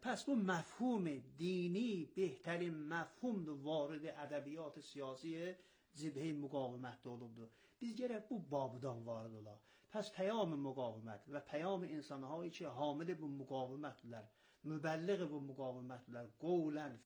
پس bu mefhum dini بهترین mefhumdur vard ədəbiyyat siyasi cibhə müqavimətdə olubdur. Biz gərək bu babdan varid olaq. Pəs peyam müqavimət və peyam insanları ki, hamil bu müqavimətlər, mübəlliğ bu müqavimətlər, qovlən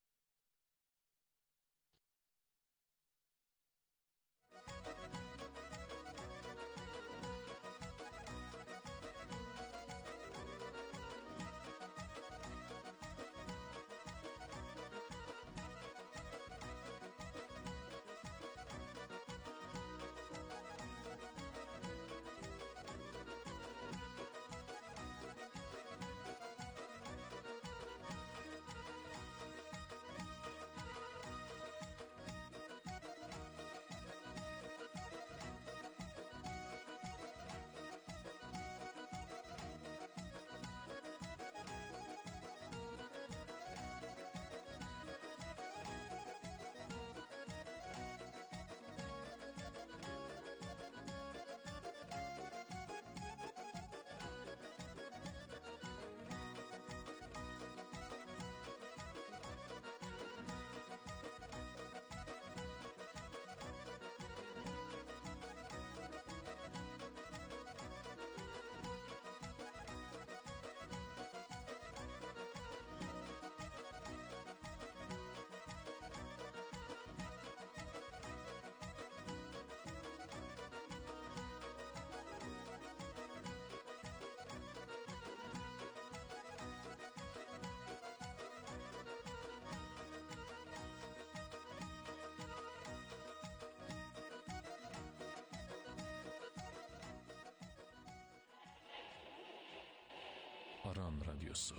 Aran Radyosu.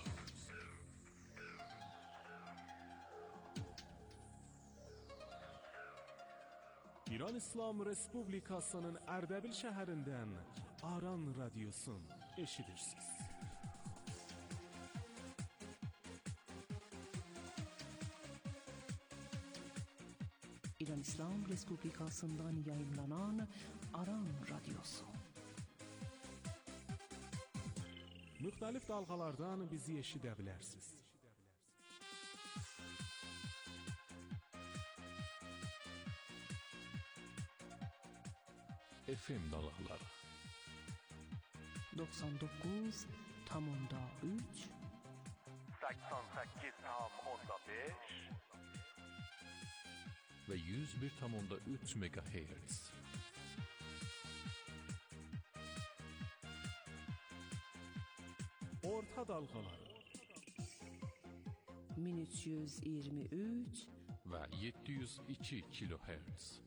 İran İslam Respublikasının Ərdəbil şəhərindən Aran Radyosun eşidirsiniz. İran İslam Respublikasından yayınlanan Aran Radyosu. Müxtəlif dalğalardan bizi eşidə bilərsiniz. FM dalğaları 99,3 88,5 ve 101,3 MHz. Orta dalğaları 1323 ve 702 kHz.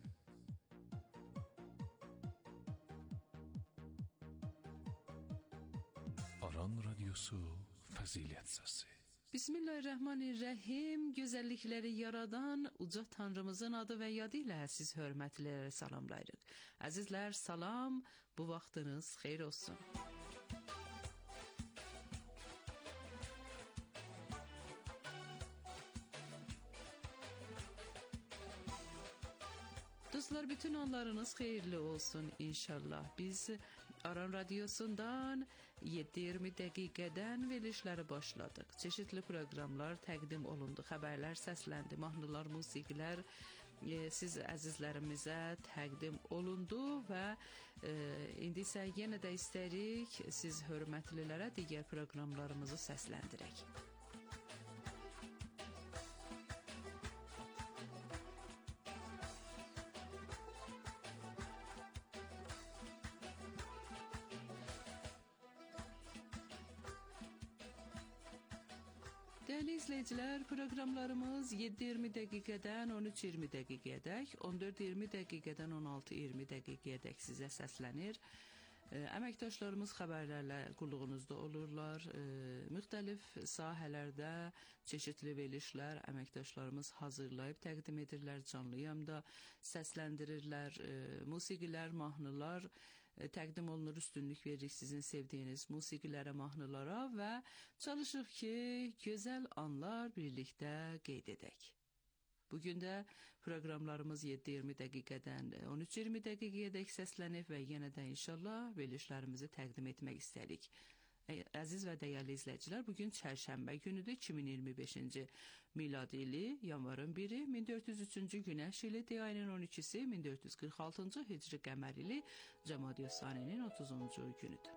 Aran Radyosu Fəzilət Səsi. Bismillahirrahmanirrahim. Gözəllikləri yaradan uca Tanrımızın adı və yadı ilə siz hörmətlilərə salamlayırıq. Əzizlər, salam, bu vaxtınız xeyir olsun. Dostlar, bütün anlarınız xeyirli olsun inşallah. Biz Aran Radyosu'ndan 7-20 dəqiqədən verilişləri başladıq. Çeşitli proqramlar təqdim olundu, xəbərlər səsləndi, mahnılar, musiqilər siz əzizlərimizə təqdim olundu və indi isə yenə də istəyirik siz hörmətlilərə digər proqramlarımızı səsləndirək. Değerli izleyiciler, programlarımız 7-20 dəqiqədən 13-20 dəqiqədək, 14-20 dəqiqədən 16-20 dəqiqədək sizə səslənir. Əməkdaşlarımız xəbərlərlə qulluğunuzda olurlar. Müxtəlif sahələrdə çeşitli verilişlər əməkdaşlarımız hazırlayıb təqdim edirlər, canlı yayımda səsləndirirlər. Musiqilər, mahnılar təqdim olunur, üstünlük veririk sizin sevdiyiniz musiqilərə, mahnılara və çalışırıq ki, gözəl anlar birlikdə qeyd edək. Bugün də proqramlarımız 7-20 dəqiqədən 13-20 dəqiqədək səslənib və yenə də inşallah verilişlərimizi təqdim etmək istərik. Əziz və dəyərli izləyicilər, bugün çərşənbə günüdür, 2025-ci miladi ili, yanvarın 1-i, 1403-cü günəş ili, ayının 12-si, 1446-cı hicri qəmər ili, Cəmadi Saninin 30-cu günüdür.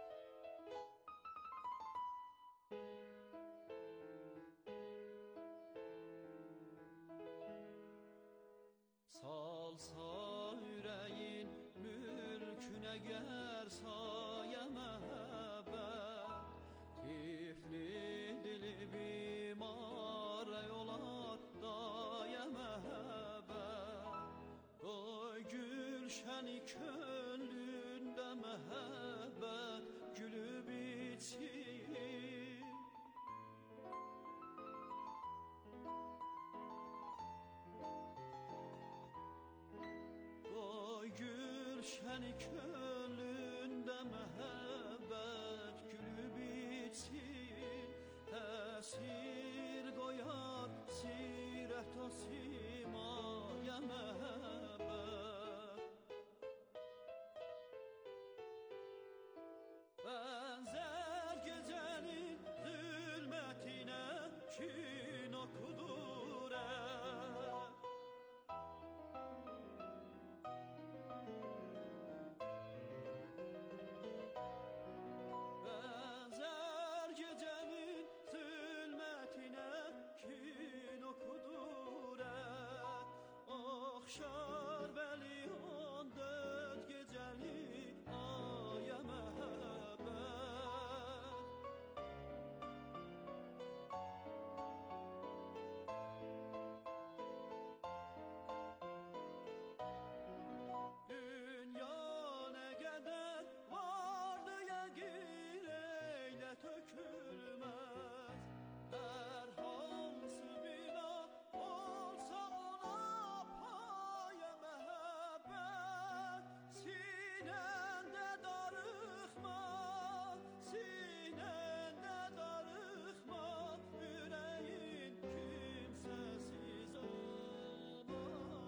Salsa yüreğin mülküne ger saye mehbet, tifli dili bimare yolar daye mehbet. Oy gülşeni könlünde mehbet gülü bitsin. Gülşeni könlünde mehabbet gülü bitsin, esir koyar siret o simaya mehabbet. Benzer gecenin zulmetine kin okudur Şar veli on dört geceli aya mehabbet. Dünya ne kadar vardı ya gireyle tökülmez. Her hansı bina olsa ona paye mehabbet. Sinende darıkma, sinende darıkma, yüreğin kimsesiz olmaz.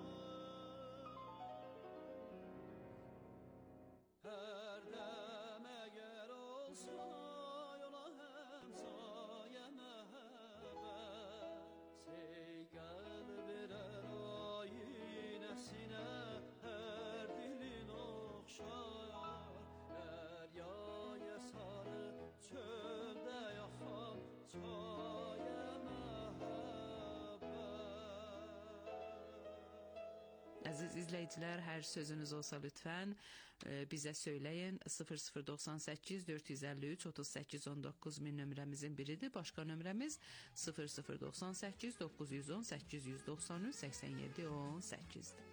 Her dem eğer olsa yola hemsaye mehabbet. Seygal birer ayinesine her dilin okşar. Deryaya sarı çölde yakan çaye mehabbet. Əziz izləyicilər, hər sözünüz olsa lütfən bizə söyləyin. 0098 453 38 19 min nömrəmizin biridir. Başqa nömrəmiz 0098 910 893 87 18-dir.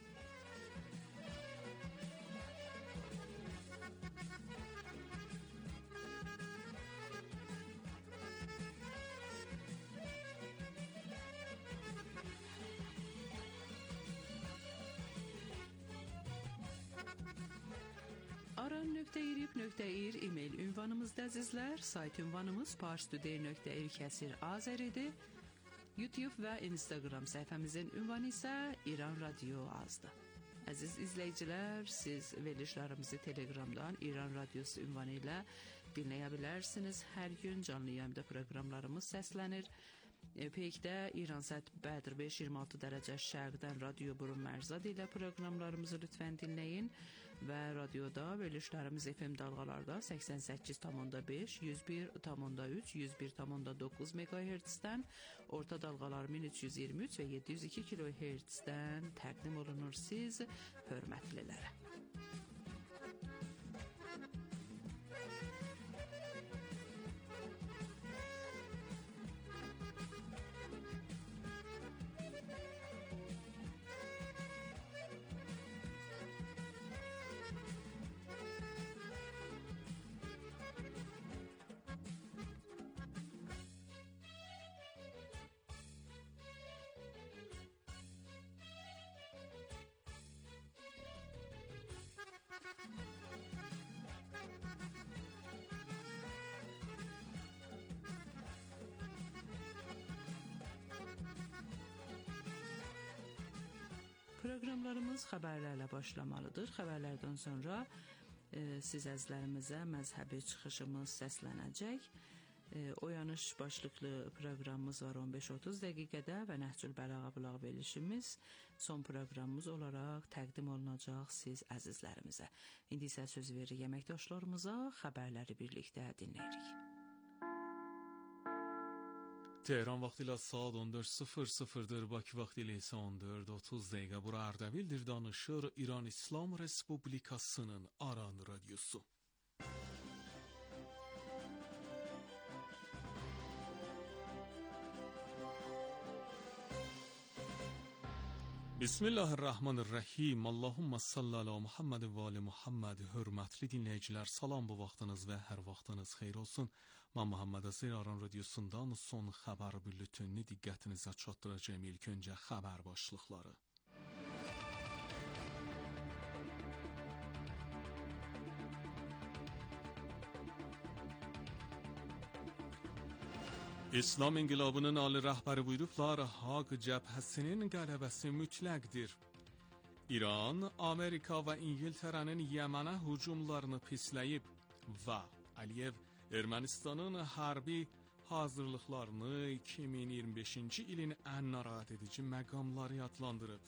aran.irib.ir e-mail ünvanımızda əzizlər, sayt ünvanımız parstoday.ir kəsir azəridir. YouTube və Instagram səhifəmizin ünvanı isə İran Radio azdır. Əziz izləyicilər, siz verilişlərimizi Telegramdan İran Radiosu ünvanı ilə dinləyə bilərsiniz. Hər gün canlı yayımda proqramlarımız səslənir. Peykdə İran saat Bədir 5-26 dərəcə şərqdən Radio Burun Mərzad ilə proqramlarımızı lütfən dinləyin və radioda verilişlərimiz FM dalğalarda 88,5, 101,3, 101,9 MHz-dən, orta dalğalar 1323 və 702 kHz-dən təqdim olunur siz hörmətlilərə. Proqramlarımız xəbərlərlə başlamalıdır. Xəbərlərdən sonra siz əzizlərimizə məzhəbi çıxışımız səslənəcək. Oyanış başlıqlı proqramımız var 15-30 dəqiqədə və Nəhcül Bəlağə Bulaq verilişimiz son proqramımız olaraq təqdim olunacaq siz əzizlərimizə. İndi isə söz veririk əməkdaşlarımıza, xəbərləri birlikdə dinləyirik. Tehran vaxtilə saat 14:00-dır, Bakı vaxtilə isə 14:30 dəqiqə. Bura Ərdəbildir, danışır İran İslam Respublikasının Aran Radyosu. Bismillahirrahmanirrahim. Allahumma salli ala Muhammed və ali Muhammed. Hörmətli dinləyicilər, salam, bu vaxtınız və hər vaxtınız xeyir olsun. Mən Muhammed Azir, Aran Radyosundan son xəbər bülletenini diqqətinizə çatdıracağım. İlk öncə xəbər başlıqları. İslam İnqilabının ali rəhbəri buyurublar, Haq cəbhəsinin qələbəsi mütləqdir. İran, Amerika və İngiltərənin Yəmənə hücumlarını pisləyib və Əliyev Ermənistanın hərbi hazırlıqlarını 2025-ci ilin ən narahat edici məqamları adlandırıb.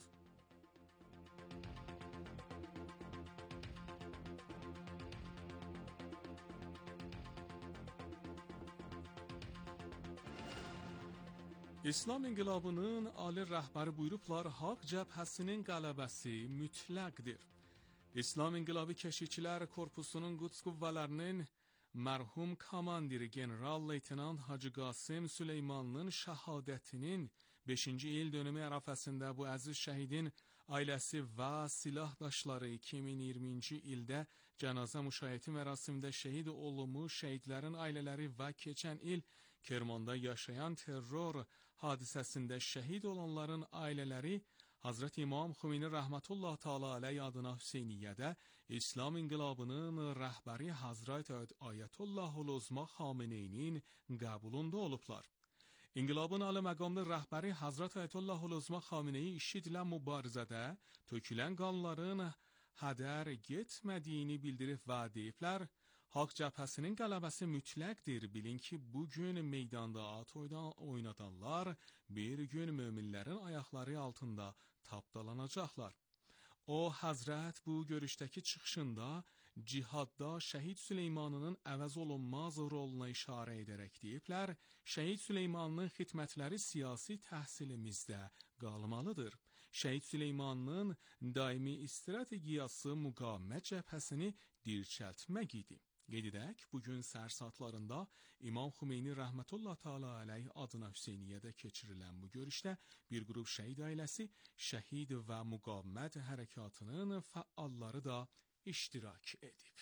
İslam İnqilabının ali rəhbəri buyurublar, Haq cəbhəsinin qələbəsi mütləqdir. İslam İnqilabı Keşikçilər Korpusunun Quds qüvvələrinin mərhum komandiri General-Leytenant Hacı Qasım Süleymanlının şəhadətinin 5-ci il dönümü ərəfəsində bu əziz şəhidin ailəsi və silahdaşları 2020-ci ildə cənazə müşayiəti mərasimində şəhid olmuş şəhidlərin ailələri və keçən il Kermanda yaşayan terror hadisəsində şəhid olanların ailələri Hazreti İmam Xümeyni rəhmətullah təala aleyh adına Hüseyniyyədə İslam İnqilabının rəhbəri Hazreti Ayətullah Uzma Xameneyinin qəbulunda olublar. İnqilabın ali məqamlı rəhbəri Hazreti Ayətullah Uzma Xameneyi IŞİD-lə mübarizədə tökülən qanların hədər getmədiyini bildirib və deyiblər, Haq cəbhəsinin qələbəsi mütləqdir. Bilin ki, bugün meydanda at oynadanlar bir gün möminlərin ayaqları altında tapdalanacaqlar. O, Həzrət bu görüşdəki çıxışında cihadda şəhid Süleymanının əvəz olunmaz roluna işarə edərək deyiblər, şəhid Süleymanının xidmətləri siyasi təhsilimizdə qalmalıdır. Şəhid Süleymanının daimi strategiyası müqavimət cəbhəsini dirçəltmək idi. Qeyd edək, bugün səhər saatlarında İmam Xümeyni rəhmətullah təala aleyh adına Hüseyniyyədə keçirilən bu görüşdə bir qrup şəhid ailəsi, şəhid və müqavimət hərəkatının fəalları da iştirak edib.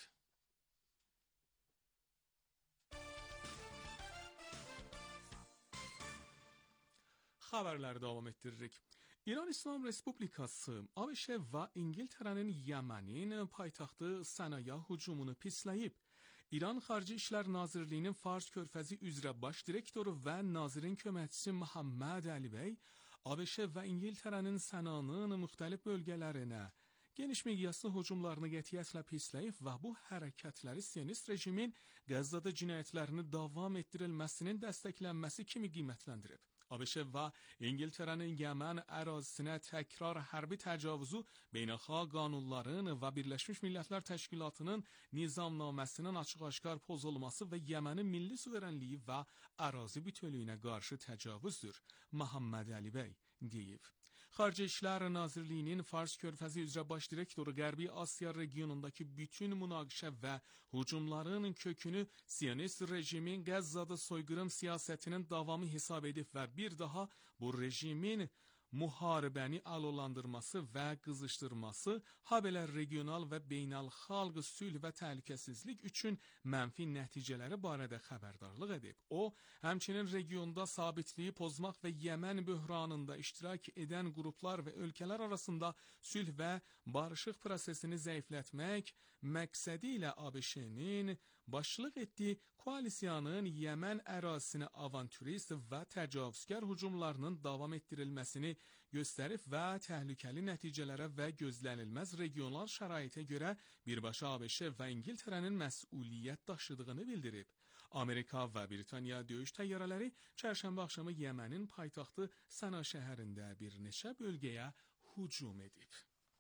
Xəbərləri davam etdiririk. İran İslam Respublikası, ABŞ və İngiltərənin Yəmənin paytaxtı Sənaya hücumunu pisləyib. İran Xarici İşlər Nazirliyinin Fars körfəzi üzrə baş direktoru və nazirin köməkçisi Muhammed Əlibəy, ABŞ və İngiltərənin Sənanın müxtəlif bölgələrinə geniş miqyaslı hücumlarını qətiyyətlə pisləyib və bu hərəkətləri Siyonist rejimin Qəzzada cinayətlərini davam etdirilməsinin dəstəklənməsi kimi qiymətləndirib. ABŞ və İngiltərənin Yəmən ərazisinə təkrar hərbi təcavüzü beynəlxalq qanunların və Birləşmiş Millətlər Təşkilatının nizamnaməsinin açıq-aşkar pozulması və Yəmənin milli suverenliyi və ərazi bütövlüyünə qarşı təcavüzdür, Muhammed Əlibəy deyib. Xarici İşlər Nazirliyinin Fars körfəzi üzrə baş direktoru Qərbi Asiya regionundakı bütün münaqişə və hücumların kökünü Siyonist rejimin Qəzzada soyqırım siyasətinin davamı hesab edib və bir daha bu rejimin müharibəni alovlandırması və qızışdırması, habelə regional və beynəlxalq sülh və təhlükəsizlik üçün mənfi nəticələri barədə xəbərdarlıq edib. O, həmçinin regionda sabitliyi pozmaq və Yəmən böhranında iştirak edən qruplar və ölkələr arasında sülh və barışıq prosesini zəiflətmək məqsədi ilə ABŞ-nin başçılıq etdiyi koalisiyanın Yəmən ərazisinə avantürist və təcavüzkar hücumlarının davam etdirilməsini göstərib və təhlükəli nəticələrə və gözlənilməz regional şəraitə görə birbaşa ABŞ və İngiltərənin məsuliyyət daşıdığını bildirib. Amerika və Britaniya döyüş təyyarələri çərşənbə axşamı Yəmənin paytaxtı Səna şəhərində bir neçə bölgəyə hücum edib.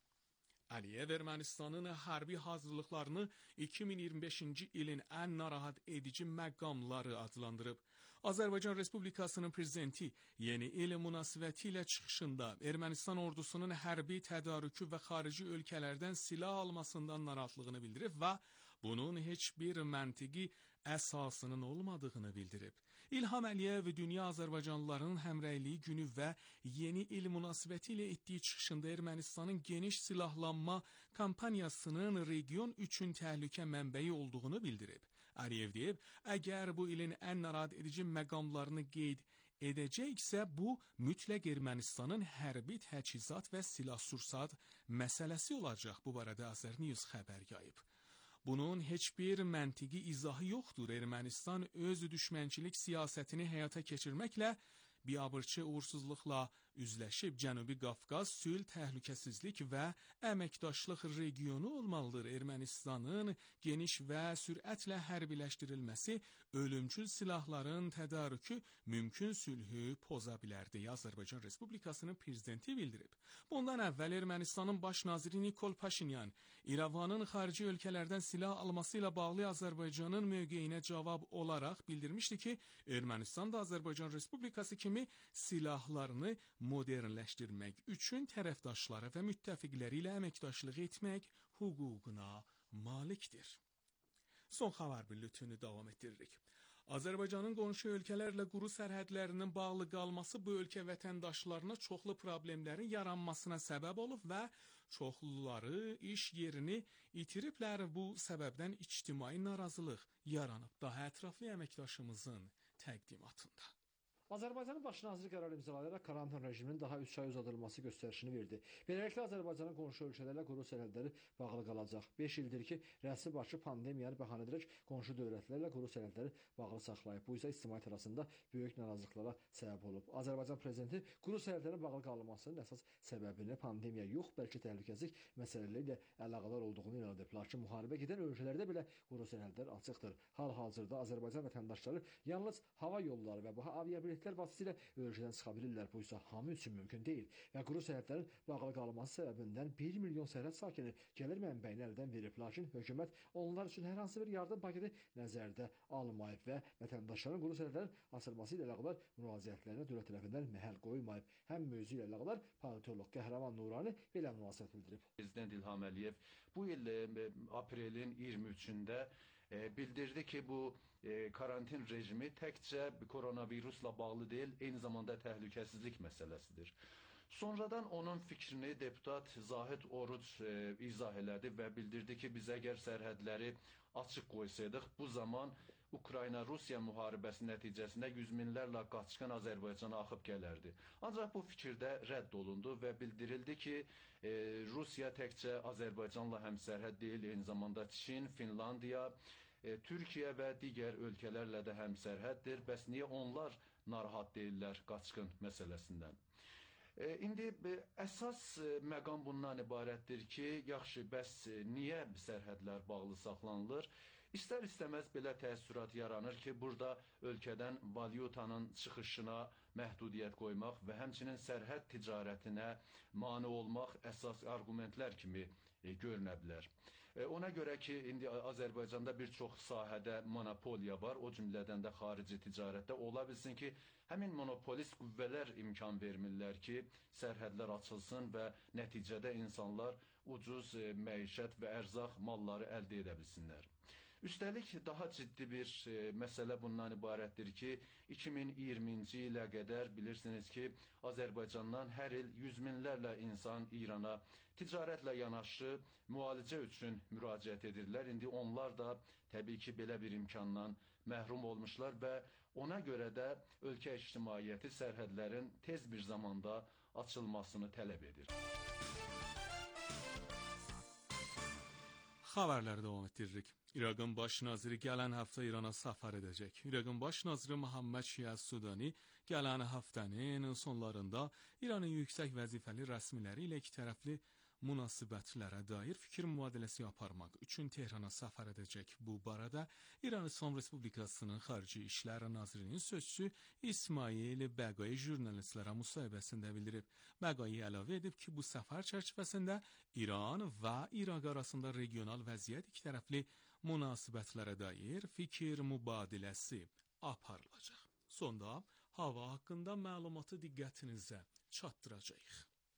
Əliyev Ermənistanın hərbi hazırlıqlarını 2025-ci ilin ən narahat edici məqamları adlandırıb. Azərbaycan Respublikasının prezidenti yeni il münasibəti ilə çıxışında Ermənistan ordusunun hərbi tədarükü və xarici ölkələrdən silah almasından narahatlığını bildirib və bunun heç bir məntiqi əsasının olmadığını bildirib. İlham Əliyev dünya Azərbaycanlılarının həmrəyliyi günü və yeni il münasibəti ilə etdiyi çıxışında Ermənistanın geniş silahlanma kampaniyasının region üçün təhlükə mənbəyi olduğunu bildirib. Əliyev deyib, əgər bu ilin ən narahat edici məqamlarını qeyd edəcəksə, bu mütləq Ermənistanın hərbi təchizat və silah-sursat məsələsi olacaq. Bu barədə Azərnews xəbər yayıb. Bunun heç bir məntiqi izahı yoxdur. Ermənistan öz düşmənçilik siyasətini həyata keçirməklə biabırçı uğursuzluqla üzləşib. Cənubi Qafqaz sülh, təhlükəsizlik və əməkdaşlıq regionu olmalıdır. Ermənistanın geniş və sürətlə hərbiləşdirilməsi, ölümcül silahların tədarükü mümkün sülhü poza bilər deyə Azərbaycan Respublikasının prezidenti bildirib. Bundan əvvəl Ermənistanın baş naziri Nikol Paşinyan İrəvanın xarici ölkələrdən silah alması ilə bağlı Azərbaycanın mövqeyinə cavab olaraq bildirmişdi ki, Ermənistan da Azərbaycan Respublikası kimi silahlarını modernləşdirmək üçün tərəfdaşları və müttəfiqləri ilə əməkdaşlıq etmək hüququna malikdir. Son xəbər bülletini davam etdiririk. Azərbaycanın qonşu ölkələrlə quru sərhədlərinin bağlı qalması bu ölkə vətəndaşlarına çoxlu problemlərin yaranmasına səbəb olub və çoxluları iş yerini itiriblər. Bu səbəbdən ictimai narazılıq yaranıb. Daha ətraflı əməkdaşımızın təqdimatında. Azərbaycanın baş naziri qərar imzalayaraq karantin rejiminin daha 3 ay uzadılması göstərişini verdi. Beləliklə Azərbaycanın qonşu ölkələrlə quru sərhədləri bağlı qalacaq. 5 ildir ki, rəsmi Bakı pandemiyanı bəhanə edərək qonşu dövlətlərlə quru sərhədləri bağlı saxlayıb. Bu isə ictimaiyyət arasında böyük narazılıqlara səbəb olub. Azərbaycan prezidenti quru sərhədlərin bağlı qalmasının əsas səbəbini pandemiya yox, bəlkə təhlükəsizlik məsələləri ilə əlaqədar olduğunu elan edib. Lakin müharibə gedən ölkələrdə belə quru sərhədlər açıqdır. Hal-hazırda Azərbaycan vətəndaşları yalnız hava yolları və bu aviabiletlər vasitəsilə ölkədən çıxa bilirlər. Bu isə hamı üçün mümkün deyil və quru sərhədlərin bağlı qalması səbəbindən 1 milyon sərhəd sakini gəlir mənbəyini əldən verib. Lakin hökumət onlar üçün hər hansı bir yardım paketi nəzərdə almayıb və vətəndaşların quru sərhədlərin açılması ilə əlaqədar müraciətlərinə dövlət tərəfindən məhəl qoymayıb. Həm mövzu ilə əlaqədar politolog Qəhrəman Nurani belə münasibət bildirib. Prezident İlham Əliyev bu il aprelin 23-də bildirdi ki, bu karantin rejimi təkcə koronavirusla bağlı deyil, eyni zamanda təhlükəsizlik məsələsidir. Sonradan onun fikrini deputat Zahid Oruc izah elədi və bildirdi ki, biz əgər sərhədləri açıq qoysaydıq, bu zaman Ukrayna-Rusiya müharibəsi nəticəsində yüz minlərlə qaçqın Azərbaycana axıb gələrdi. Ancaq bu fikirdə rədd olundu və bildirildi ki, Rusiya təkcə Azərbaycanla həmsərhəd deyil, eyni zamanda Çin, Finlandiya, Türkiyə və digər ölkələrlə də həmsərhəddir. Bəs niyə onlar narahat deyirlər qaçqın məsələsindən? İndi əsas məqam bundan ibarətdir ki, yaxşı, bəs niyə sərhədlər bağlı saxlanılır? İstər-istəməz belə təəssürat yaranır ki, burada ölkədən valyutanın çıxışına məhdudiyyət qoymaq və həmçinin sərhəd ticarətinə mane olmaq əsas argumentlər kimi görünə bilər. Ona görə ki, indi Azərbaycanda bir çox sahədə monopoliya var, o cümlədən də xarici ticarətdə. Ola bilsin ki, həmin monopolist qüvvələr imkan vermirlər ki, sərhədlər açılsın və nəticədə insanlar ucuz məişət və ərzaq malları əldə edə bilsinlər. Üstəlik, daha ciddi bir məsələ bundan ibarətdir ki, 2020-ci ilə qədər bilirsiniz ki, Azərbaycandan hər il yüz minlərlə insan İrana ticarətlə yanaşı müalicə üçün müraciət edirlər. İndi onlar da təbii ki, belə bir imkandan məhrum olmuşlar və ona görə də ölkə ictimaiyyəti sərhədlərin tez bir zamanda açılmasını tələb edir. Xəbərləri davam etdiririk. İraqın baş naziri gələn həftə İrana səfər edəcək. İraqın baş naziri Muhammed Şia Sudani gələn həftənin sonlarında İranın yüksək vəzifəli rəsmiləri ilə ikitərəfli münasibətlərə dair fikir mübadiləsi aparmaq üçün Tehrana səfər edəcək. Bu barədə İran İslam Respublikasının Xarici İşlər Nazirinin sözçüsü İsmail Bəqai jurnalistlərə müsahibəsində bildirib. Bəqai əlavə edib ki, bu səfər çərçivəsində İran və İraq arasında regional vəziyyət, ikitərəfli münasibətlərə dair fikir mübadiləsi aparılacaq. Sonda hava haqqında məlumatı diqqətinizə çatdıracağıq.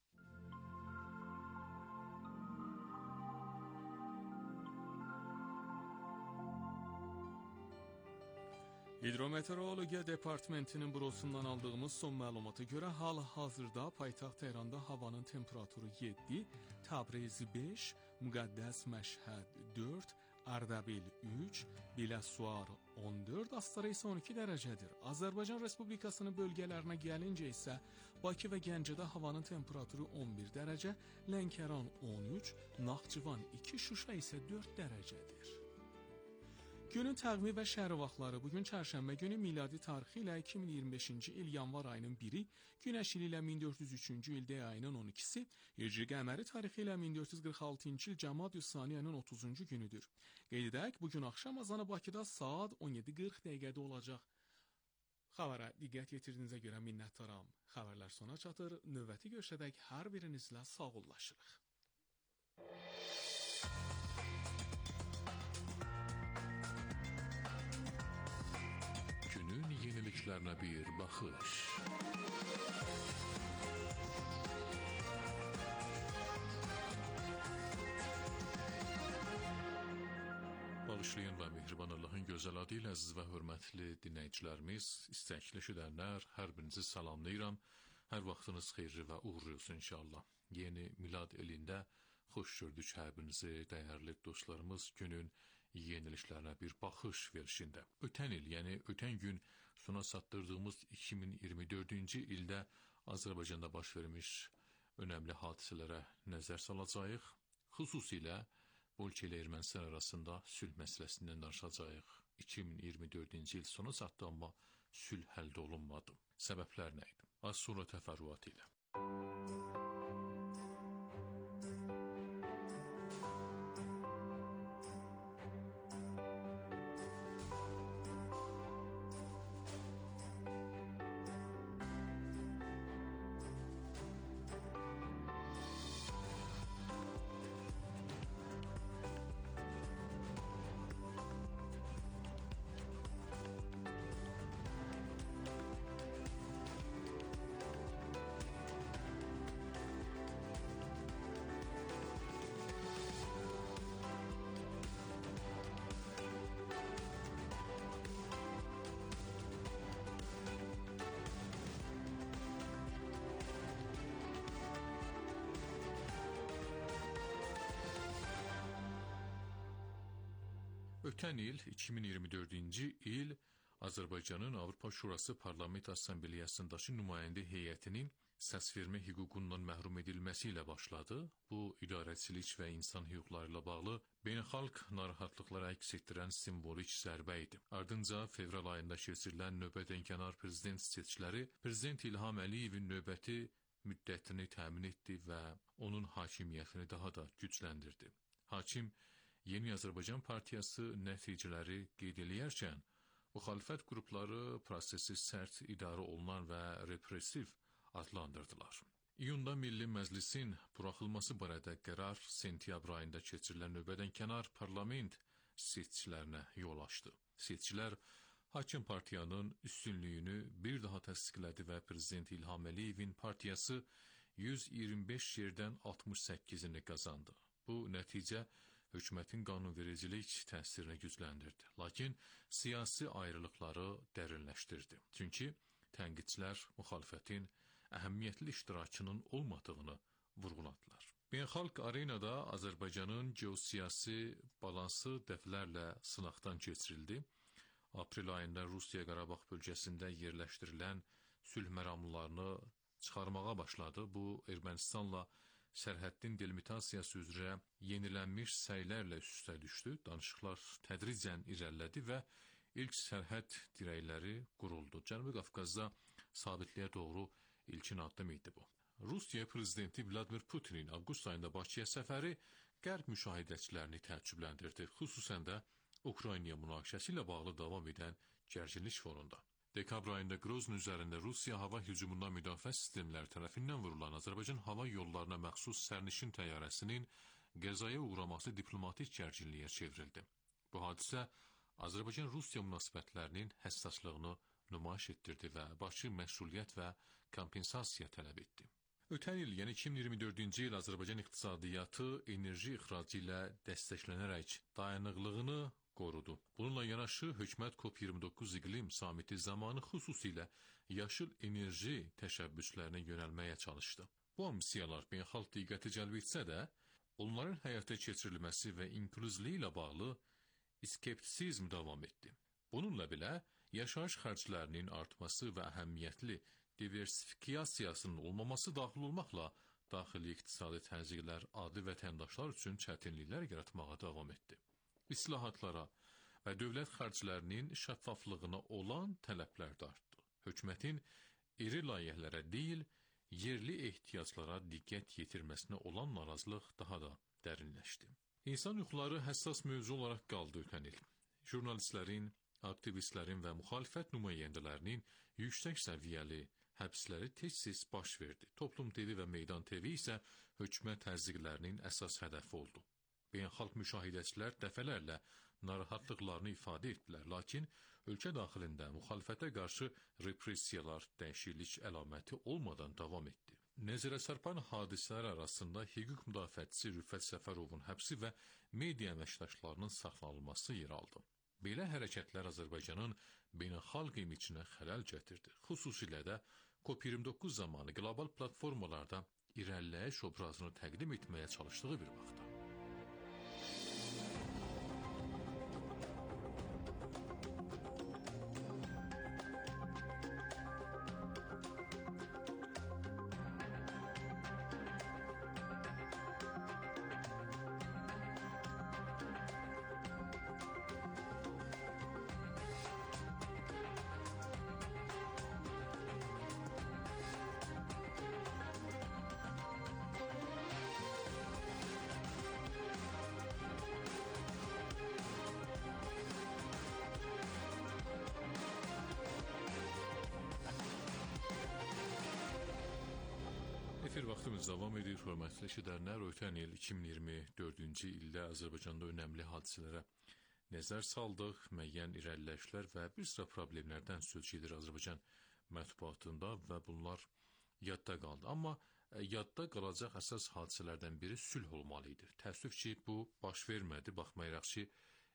Hidrometeorologiya Departamentinin bürosundan aldığımız son məlumata görə hal-hazırda paytaxt Tehranda havanın temperaturu 7, Təbriz 5, Müqəddəs Məşhəd 4, Ərdəbil 3, Biləsuvar 14, Astara isə 12 dərəcədir. Azərbaycan Respublikasının bölgələrinə gəlincə isə Bakı və Gəncədə havanın temperaturu 11 dərəcə, Lənkəran 13, Naxçıvan 2, Şuşa isə 4 dərəcədir. Günün təqvimi və şəhri vaxtları bugün çərşənbə günü miladi tarixi ilə 2025-ci il yanvar ayının 1-i, günəş ili ilə 1403-cü il dəy ayının 12-si, hicri qəməri tarixi ilə 1446-cı il Cəmadi Sani ayının 30-cu günüdür. Qeyd edək, bugün axşam azanı Bakıda saat 17:40 dəqiqədə olacaq. Xəbərə diqqət yetirdiyinizə görə minnətdaram. Xəbərlər sona çatır. Növbəti görüşədək hər birinizlə sağollaşırıq. Günün yeniliklerine bir bakış. Bağışlayın və mehriban Allahın gözəl adı ilə əziz və hörmətli dinləyicilərimiz, istəkli şüdənlər, hər birinizi salamlayıram. Hər vaxtınız xeyirli və uğurlu olsun inşallah. Yeni milad elində xoş gördük hər birinizi, dəyərli dostlarımız, günün yeniliklərine bir baxış verişində. Ötən il, yəni ötən gün sona çatdırdığımız 2024-cü ildə Azərbaycanda baş vermiş önəmli hadisələrə nəzər salacağıq. Xüsusilə Bolşe ilə Ermənistan arasında sülh məsələsindən danışacağıq. 2024-cü il sona çatdı, amma sülh əldə olunmadı. Səbəblər nə idi? Az sonra təfərrüatı ilə. Ötən il 2024-cü il Azərbaycanın Avropa Şurası Parlament Assambleyasındakı nümayəndə heyətinin səsvermə hüququndan məhrum edilməsi ilə başladı. Bu, idarəçilik və insan hüquqları ilə bağlı beynəlxalq narahatlıqları əks etdirən simvolik zərbə idi. Ardınca fevral ayında keçirilən növbədənkənar prezident seçkiləri Prezident İlham Əliyevin növbəti müddətini təmin etdi və onun hakimiyyətini daha da gücləndirdi. Hakim Yeni Azərbaycan Partiyası nəticələri qeyd eləyərkən, müxalifət qrupları prosesi sərt idarə olunan və repressiv adlandırdılar. İyunda Milli Məclisin buraxılması barədə qərar sentyabr ayında keçirilən növbədənkənar parlament seçkilərinə yol açdı. Seçkilər hakim partiyanın üstünlüyünü bir daha təsdiqlədi və Prezident İlham Əliyevin partiyası 125 yerdən 68-ini qazandı. Bu nəticə hökumətin qanunvericilik təsirini gücləndirdi. Lakin siyasi ayrılıqları dərinləşdirdi. Çünki tənqidçilər müxalifətin əhəmiyyətli iştirakının olmadığını vurğuladılar. Beynəlxalq arenada Azərbaycanın geosiyasi balansı dəfələrlə sınaqdan keçirildi. Aprel ayında Rusiya Qarabağ bölgəsində yerləşdirilən sülh məramlarını çıxarmağa başladı. Bu, Ermənistanla sərhəddin delimitasiyası üzrə yenilənmiş səylərlə üstə düşdü. Danışıqlar tədricən irəlilədi və ilk sərhəd dirəkləri quruldu. Cənubi Qafqazda sabitliyə doğru ilkin addım idi bu. Rusiya prezidenti Vladimir Putinin avqust ayında Bakıya səfəri qərb müşahidəçilərini təəccübləndirdi, xüsusən də Ukrayna münaqişəsi ilə bağlı davam edən gərginlik fonunda. Dekabr ayında Grozny üzərində Rusiya hava hücumundan müdafiə sistemləri tərəfindən vurulan Azərbaycan hava yollarına məxsus sərnişin təyyarəsinin qəzaya uğraması diplomatik gərginliyə çevrildi. Bu hadisə Azərbaycan-Rusiya münasibətlərinin həssaslığını nümayiş etdirdi və Bakı məsuliyyət və kompensasiya tələb etdi. Ötən il, yəni 2024-cü il Azərbaycan iqtisadiyyatı enerji ixracı ilə dəstəklənərək dayanıqlığını qorudu. Bununla yanaşı, hökumət COP29 iqlim samiti zamanı xüsusilə yaşıl enerji təşəbbüslərinə yönəlməyə çalışdı. Bu ambisiyalar beynəlxalq diqqəti cəlb etsə də, onların həyata keçirilməsi və inklüzivliyi ilə bağlı skeptisizm davam etdi. Bununla belə, yaşayış xərclərinin artması və əhəmiyyətli diversifikasiyasının olmaması daxil olmaqla daxili iqtisadi təzyiqlər adi vətəndaşlar üçün çətinliklər yaratmağa davam etdi. İslahatlara və dövlət xərclərinin şəffaflığına olan tələblər də artdı. Hökumətin iri layihələrə deyil, yerli ehtiyaclara diqqət yetirməsinə olan narazılıq daha da dərinləşdi. İnsan hüquqları həssas mövzu olaraq qaldı ötən il. Jurnalistlərin, aktivistlərin və müxalifət nümayəndələrinin yüksək səviyyəli həbsləri tez-tez baş verdi. Toplum TV və Meydan TV isə hökumət təzyiqlərinin əsas hədəfi oldu. Beynəlxalq müşahidəçilər dəfələrlə narahatlıqlarını ifadə etdilər, lakin ölkə daxilində müxalifətə qarşı repressiyalar dəyişiklik əlaməti olmadan davam etdi. Nəzərə çarpan hadisələr arasında hüquq müdafiəçisi Rüfət Səfərovun həbsi və media əməkdaşlarının saxlanılması yer aldı. Belə hərəkətlər Azərbaycanın beynəlxalq imicinə xələl gətirdi. Xüsusilə də COP29 zamanı qlobal platformalarda irəliləyiş obrazını təqdim etməyə çalışdığı bir vaxtda. Efir vaxtımız davam edir, hörmətli eşidənlər. Ötən il 2024-cü ildə Azərbaycanda önəmli hadisələrə nəzər saldıq, müəyyən irəliləyişlər və bir sıra problemlərdən söz gedir Azərbaycan mətbuatında və bunlar yadda qaldı. Amma yadda qalacaq əsas hadisələrdən biri sülh olmalı idi. Təəssüf ki, bu baş vermədi, baxmayaraq ki,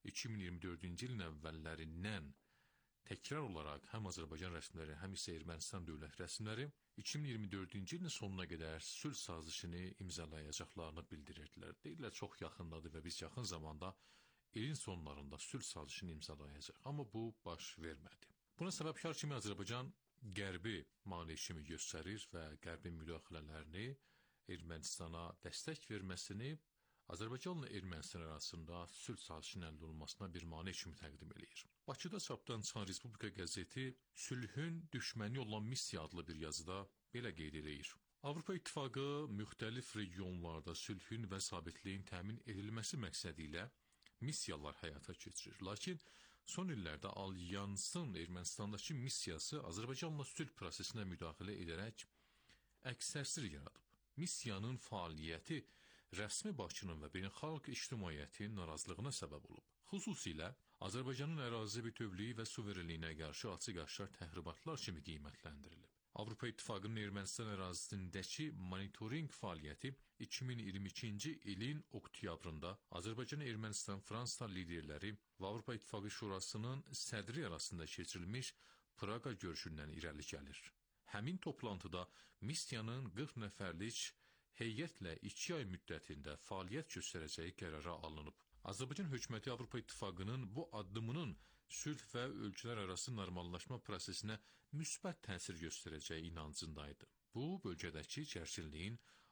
2024-cü ilin əvvəllərindən təkrar olaraq həm Azərbaycan rəsmiləri, həm isə Ermənistan dövlət rəsmiləri 2024-cü ilin sonuna qədər sülh sazişini imzalayacaqlarını bildirirdilər. Deyirlər, çox yaxındadır və biz yaxın zamanda ilin sonlarında sülh sazişini imzalayacaq. Amma bu baş vermədi. Buna səbəbkar kimi Azərbaycan qərbi mane kimi göstərir və qərbin müdaxilələrini, Ermənistana dəstək verməsini Azərbaycanla Ermənistan arasında sülh sazişinin əldə olunmasına bir mane kimi təqdim edir. Bakıda çapdan çıxan Respublika qəzeti sülhün düşməni olan missiya adlı bir yazıda belə qeyd edir. Avropa İttifaqı müxtəlif regionlarda sülhün və sabitliyin təmin edilməsi məqsədi ilə missiyalar həyata keçirir. Lakin son illərdə Alyansın Ermənistandakı missiyası Azərbaycanla sülh prosesinə müdaxilə edərək əksərsir yaradıb. Missiyanın fəaliyyəti rəsmi Bakının və beynəlxalq ictimaiyyətin narazılığına səbəb olub. Xüsusilə Azərbaycanın ərazi bütövlüyü və suverenliyinə qarşı açıq-aşkar təxribatlar kimi qiymətləndirilib. Avropa İttifaqının Ermənistan ərazisindəki monitorinq fəaliyyəti 2022-ci ilin oktyabrında Azərbaycan, Ermənistan, Fransa liderləri və Avropa İttifaqı Şurasının sədri arasında keçirilmiş Praqa görüşündən irəli gəlir. Həmin toplantıda missiyanın 40 nəfərlik heyətlə 2 ay müddətində fəaliyyət göstərəcəyi qərara alınıb. Azərbaycan hökuməti Avropa İttifaqının bu addımının sülh və ölkələr arası normallaşma prosesinə müsbət təsir göstərəcəyi inancındaydı. Bu, bölgədəki gərginliyin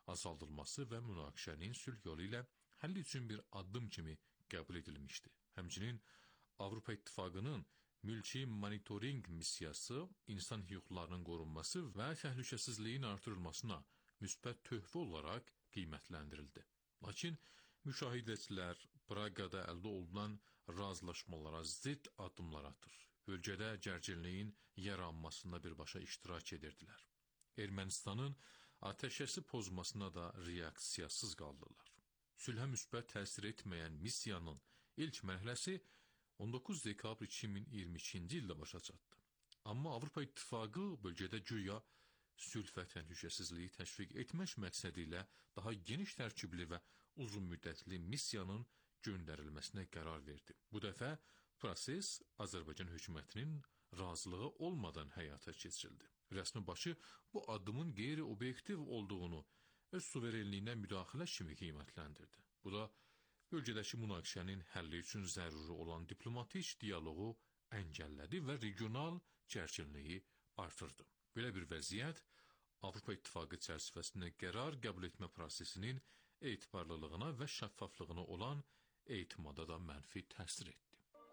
azaldılması və münaqişənin sülh yolu ilə həll üçün bir addım kimi qəbul edilmişdi. Həmçinin Avropa İttifaqının mülki monitoring missiyası insan hüquqlarının qorunması və təhlükəsizliyin artırılmasına müsbət töhfə olaraq qiymətləndirildi. Lakin müşahidəçilər Praqada əldə olunan razılaşmalara zidd addımlar atır. Bölgədə gərginliyin yaranmasında birbaşa iştirak edirdilər. Ermənistanın atəşkəsi pozmasına da reaksiyasız qaldılar. Sülhə müsbət təsir etməyən missiyanın ilk mərhələsi 19 dekabr 2022-ci ildə başa çatdı. Amma Avropa İttifaqı bölgədə güya sülh və təhlükəsizliyi təşviq etmək məqsədi ilə daha geniş tərkibli və uzun müddətli missiyanın göndərilməsinə qərar verdi. Bu dəfə proses Azərbaycan hökumətinin razılığı olmadan həyata keçirildi. Rəsmi başı bu addımın qeyri-obyektiv olduğunu öz suverenliyinə müdaxilə kimi qiymətləndirdi. Bu da bölgədəki münaqişənin həlli üçün zəruri olan diplomatik dialoqu əngəllədi və regional gərginliyi artırdı. Belə bir vəziyyət Avropa İttifaqı çərçivəsində qərar qəbul etmə prosesinin etibarlılığına və şəffaflığına olan etimada da mənfi təsir etdi.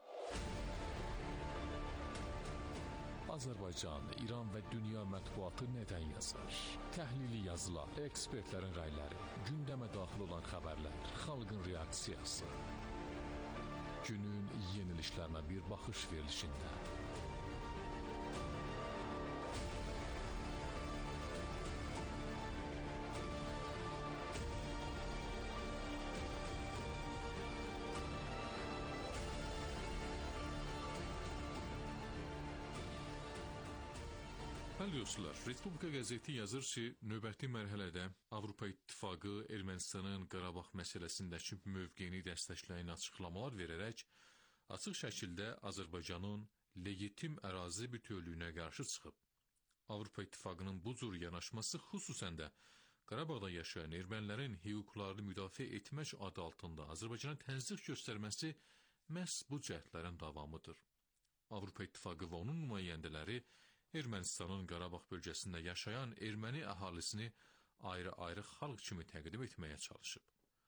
Azərbaycan, İran və dünya mətbuatı nədən yazar? Təhlili yazılar, ekspertlərin rəyləri, gündəmə daxil olan xəbərlər, xalqın reaksiyası. Günün yenilişlərinə bir baxış verilişində. Bəli dostlar, Respublika qəzeti yazır ki, növbəti mərhələdə Avropa İttifaqı Ermənistanın Qarabağ məsələsindəki mövqeyini dəstəkləyən açıqlamalar verərək açıq şəkildə Azərbaycanın legitim ərazi bütövlüyünə qarşı çıxıb. Avropa İttifaqının bu cür yanaşması xüsusən də Qarabağda yaşayan ermənilərin hüquqlarını müdafiə etmək adı altında Azərbaycana təzyiq göstərməsi məhz bu cəhdlərin davamıdır. Avropa İttifaqı və onun nümayəndələri Ermənistanın Qarabağ bölgəsində yaşayan erməni əhalisini ayrı-ayrı xalq kimi təqdim etməyə çalışıb.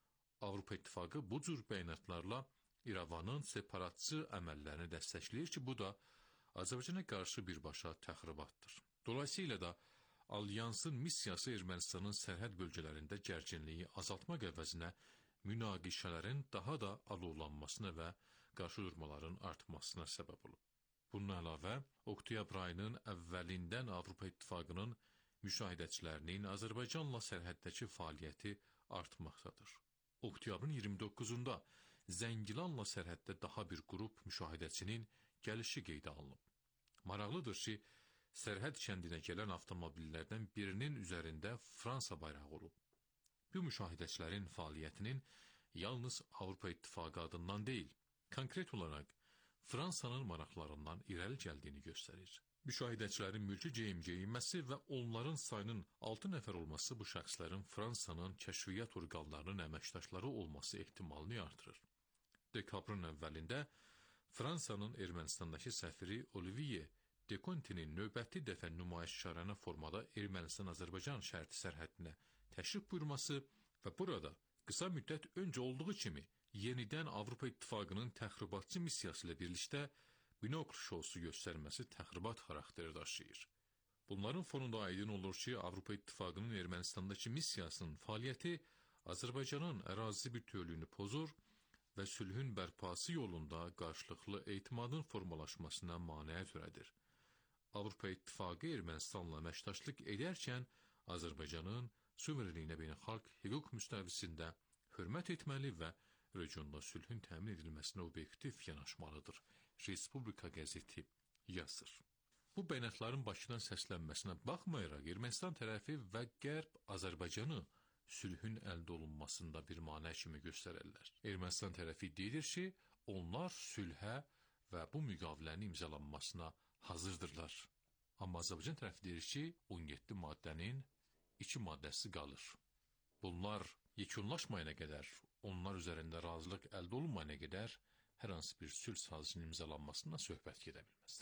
Avropa İttifaqı bu cür bəyanatlarla İrəvanın separatçı əməllərini dəstəkləyir ki, bu da Azərbaycana qarşı birbaşa təxribatdır. Dolayısıyla da Alyansın missiyası Ermənistanın sərhəd bölgələrində gərginliyi azaltmaq əvəzinə münaqişələrin daha da alovlanmasına və qarşıdurmaların artmasına səbəb olub. Bunun əlavə, oktyabr ayının əvvəlindən Avropa İttifaqının müşahidəçilərinin Azərbaycanla sərhəddəki fəaliyyəti artmaqdadır. Oktyabrın 29-da Zəngilanla sərhəddə daha bir qrup müşahidəçinin gəlişi qeydə alınıb. Maraqlıdır ki, sərhəd kəndinə gələn avtomobillərdən birinin üzərində Fransa bayrağı olub. Bu müşahidəçilərin fəaliyyətinin yalnız Avropa İttifaqı adından deyil, konkret olaraq Fransanın maraqlarından irəli gəldiyini göstərir. Müşahidəçilərin mülki geyim geyinməsi və onların sayının 6 nəfər olması bu şəxslərin Fransanın kəşfiyyat orqanlarının əməkdaşları olması ehtimalını artırır. Dekabrın əvvəlində Fransanın Ermənistandakı səfiri Olivier de Continin növbəti dəfə nümayişkarana formada Ermənistan-Azərbaycan şərti sərhədinə təşrif buyurması və burada qısa müddət öncə olduğu kimi yenidən Avropa İttifaqının təxribatçı missiyası ilə birlikdə binokl şousu göstərməsi təxribat xarakteri daşıyır. Bunların fonunda aydın olur ki, Avropa İttifaqının Ermənistandakı missiyasının fəaliyyəti Azərbaycanın ərazi bütövlüyünü pozur və sülhün bərpası yolunda qarşılıqlı etimadın formalaşmasına maneə törədir. Avropa İttifaqı Ermənistanla əməkdaşlıq edərkən Azərbaycanın suverenliyinə beynəlxalq hüquq müstəvisində hörmət etməli və regionda sülhün təmin edilməsinə obyektiv yanaşmalıdır. Respublika qəzeti yazır. Bu bəyanatların Bakıdan səslənməsinə baxmayaraq Ermənistan tərəfi və Qərb Azərbaycanı sülhün əldə olunmasında bir manə kimi göstərirlər. Ermənistan tərəfi deyir ki, onlar sülhə və bu müqavilənin imzalanmasına hazırdırlar. Amma Azərbaycan tərəfi deyir ki, 17 maddənin 2 maddəsi qalır. Bunlar yekunlaşmayana qədər, onlar üzərində razılıq əldə olunmayana qədər hər hansı bir sülh sazişinin imzalanmasına söhbət gedə bilməz.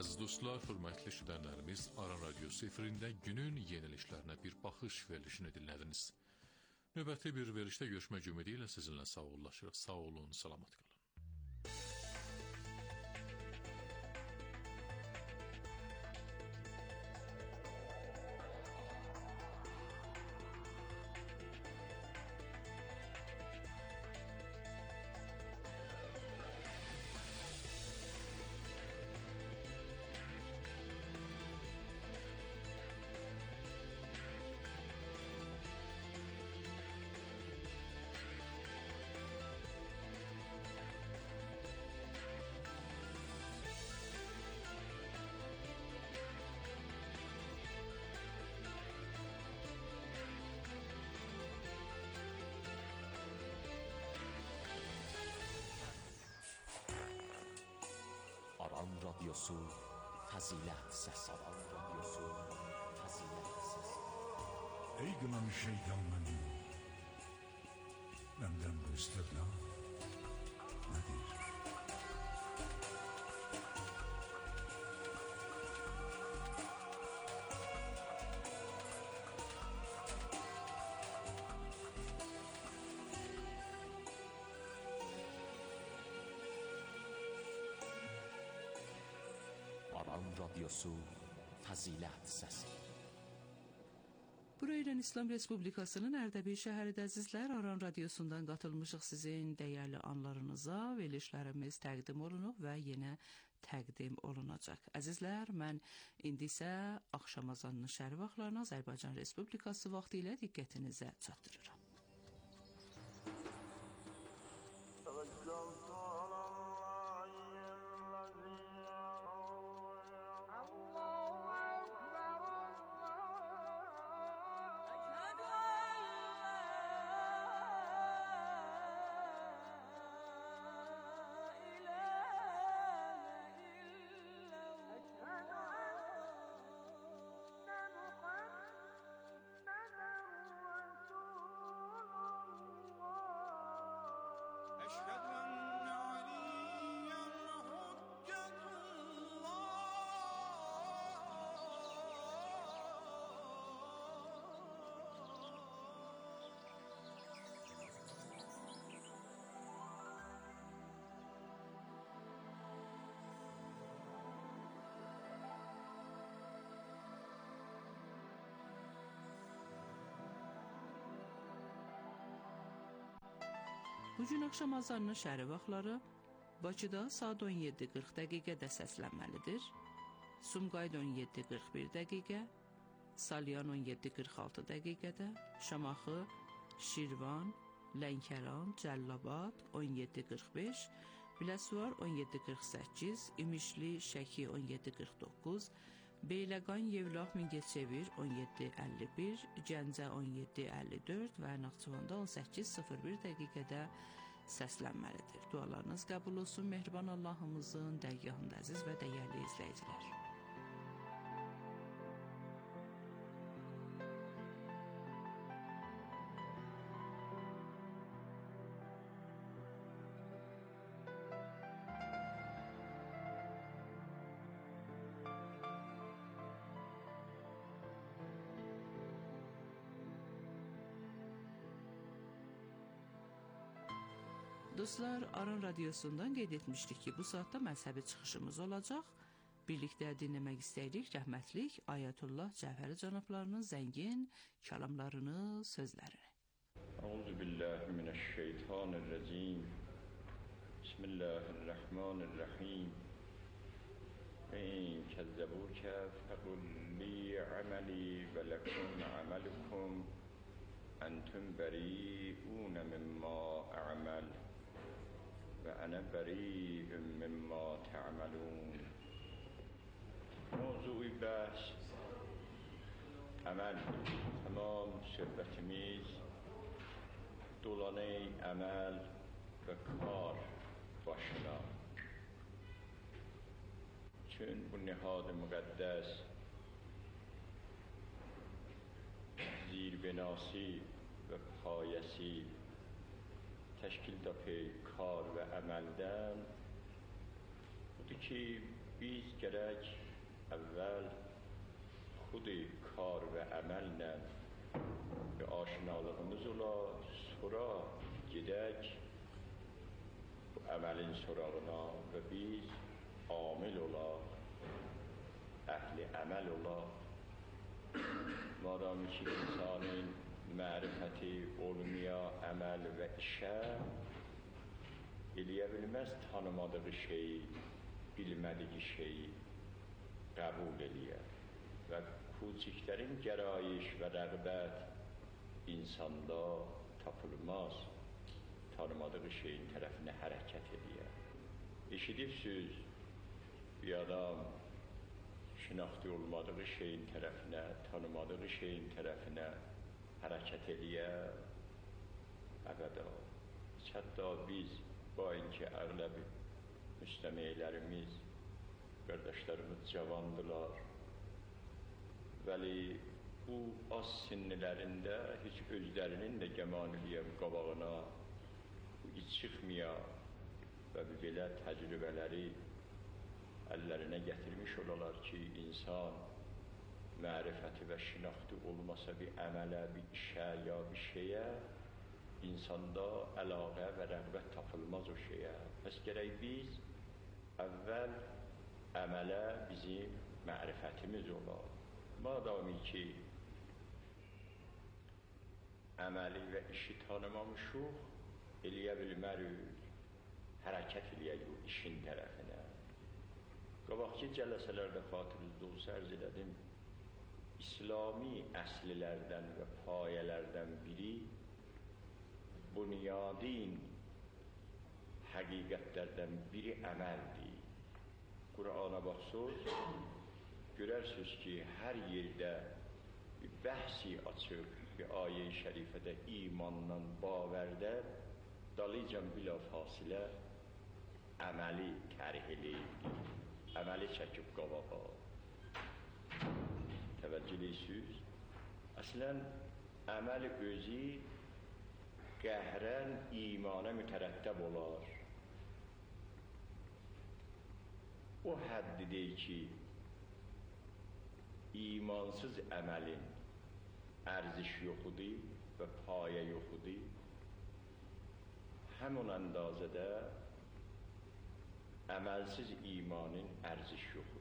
Əziz dostlar, hörmətli eşidənlərimiz, Aran Radiosu efirində günün yenilişlərinə bir baxış verilişini dinlədiniz. Növbəti bir verilişdə görüşmək ümidi ilə sizinlə sağollaşırıq. Sağ olun, salamat qalın. Aran Radyosu Fazilet Sesi. Aran Radyosu Fazilet Sesi. Ey kılan şeytan benim, benden bu istedna nedir? Aran Radyosu Fazilet Sesi. Bura İran İslam Respublikasının Ərdəbil şəhəridə əzizlər, Aran Radiosundan qatılmışıq sizin dəyərli anlarınıza, verilişlərimiz təqdim olunub və yenə təqdim olunacaq. Əzizlər, mən indi isə axşam azanının şəhər vaxtlarını Azərbaycan Respublikası vaxtı ilə diqqətinizə çatdırıram. Bugün axşam azanının şəhəri vaxtları Bakıda saat 17:40 dəqiqədə səslənməlidir. Sumqayıt 17:41 dəqiqə, Salyan 17:46 dəqiqədə, Şamaxı, Şirvan, Lənkəran, Cəllabad 17:45, Biləsuvar 17:48, İmişli, Şəki 17:49, Beyləqan, Yevlax, Mingəçevir 17:51, Gəncə 17:54 və Naxçıvanda 18:01 dəqiqədə səslənməlidir. Dualarınız qəbul olsun mehriban Allahımızın dərgahında əziz və dəyərli izləyicilər. Dostlar, Aran Radiosundan qeyd etmişdik ki, bu saatda məzhəbi çıxışımız olacaq. Birlikdə dinləmək istəyirik rəhmətlik Ayətullah Cəfəri cənablarının zəngin kəlamlarını, sözlərini. Bismillahirrahmanirrahim. İn kəzzəbukə fəqul li əməli və ləkum əməlukum əntum bəri'un mimma əməl. وأنا بريء مما تعملون. موضوع بحث عمل. تمام صحبتimiz dolanı əməl və kar başına. Çün bu nihad-ı müqəddəs zirbenasi və payəsi təşkil da kar və əməldən budur ki, biz gərək əvvəl xudi kar və əməllə bir aşinalığımız ola, sonra gedək bu əməlin sorağına və biz amil olaq, əhli əməl olaq. Madam ki, insanın mərifəti olmaya, əməl və işə eləyə bilməz tanımadığı şeyi, bilmədiyi şeyi qəbul eləyər. Və kuciklərin gərayiş və rəğbət insanda tapılmaz, tanımadığı şeyin tərəfinə hərəkət eləyər. Eşidibsiniz, bir adam şinaxti olmadığı şeyin tərəfinə, tanımadığı şeyin tərəfinə hərəkət eləyər, əbədə. Hətta biz, bayınki əğləbi müstəmeylərimiz, qardaşlarımız cavandılar, vəli bu az sinnilərində heç özlərinin də gəmaniliyə qabağına iç çıxmaya və belə təcrübələri əllərinə gətirmiş olalar ki, insan mərifəti və şinaxti olmasa bir əmələ, bir işə ya bir şeyə, insanda əlaqə və rəğbət tapılmaz o şeyə. Pəs gərək biz əvvəl əmələ bizim mərifətimiz olar. Madami ki, əməli və işi tanımamışıq, eləyə bilmərik, hərəkət eləyək o işin tərəfinə. Qabaqki cələsələrdə xatirinizdə olsa ərz elədim, İslami əslilərdən və payələrdən biri bunyadin həqiqətlərdən biri əməldir. Qur'ana baxsız, görərsiniz ki, hər yerdə bir bəhsi açıq, bir ayə-i şərifədə imandan, bavərdə dalıcan bila fasilə əməli tərih eləyirdir. Əməli çəkib qabağa. Təvəccüh edirsiniz. Əslən, əməl özü qəhrən imana mütərəttəb olar. O həddidir ki, imansız əməlin ərziş yoxudur və payə yoxudur. Həmin əndazədə əməlsiz imanın ərziş yoxudur.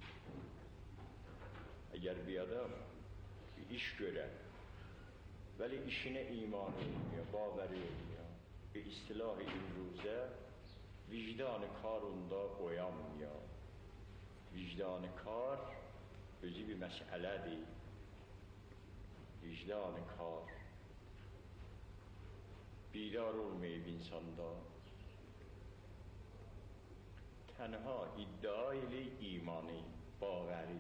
Əgər bir adam bir iş görər, vəli işinə iman olmuyor, bavəri olmuyor, bir istilah-ı imruzə vicdan-ı kar onda oyanmıyor. Vicdan-ı kar özü bir məsələdir. Vicdan-ı kar bidar olmayıb insanda. Tənha iddia ilə imanı, bavəri.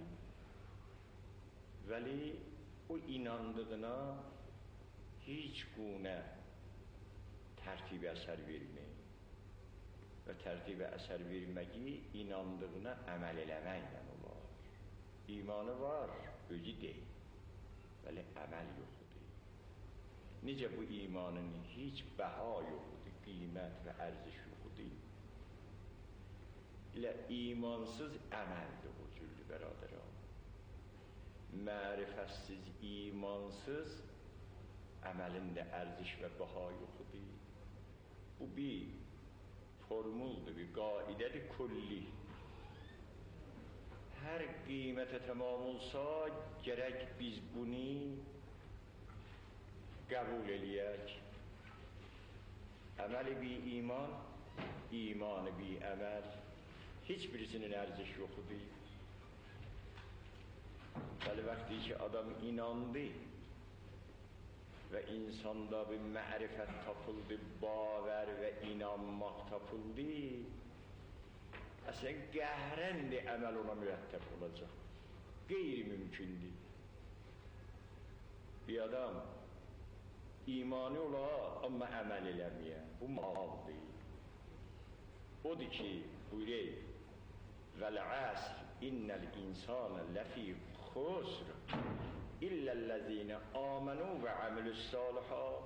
Vəli o inandığına heç qunə tərtib əsər vermir. Və tərtib əsər verməyi inandığına əməl eləməklə olar. İmanı var, özü deyil. Vəli əməl yoxudur. Necə bu imanın heç bəha yoxudur, qiymət və ərziş yoxudur. Elə imansız əməldir bu cürdür, bəradərəm. Mərifətsiz, imansız əməlin də ərziş və bəha yoxudur. Bu bir formuldur, bir qaidədir kulli. Hər qiymətə tamam olsa, gərək biz bunu qəbul eləyək. Əməli bi iman, imanı bi əməl, heç birisinin ərziş yoxudur. Bəli, vaxtı ki, adam inandı və insanda bir mərifət tapıldı, bavər və inanmaq tapıldı, əslən qəhrəndir əməl ona mürəttəb olacaq. Qeyri-mümkündür. Bir adam imanı ola, amma əməl eləməyə. Bu maldır. Odur ki, buyurək, vəl-əsr, innəl insana ləfi xusr, illəl-ləzine amenu və amilus-salihat.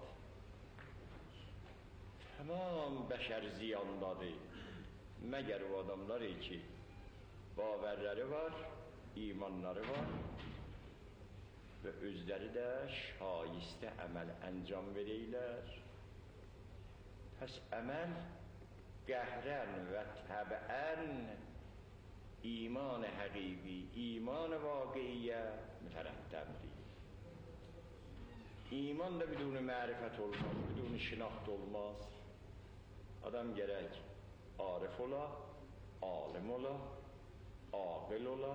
Tamam bəşər ziyandadır. Məgər o adamlar ki, baverləri var, imanları var və özləri də şayistə əməl əncam verəylər. Pəs əməl qəhrən və təbəən iman-ı həqiqi, iman-ı vaqiyə mütərəddəmdir. İman da bidun-i mərifət olmaz, bidun-i şinaxt olmaz. Adam gərək arif ola, alim ola, aqil ola.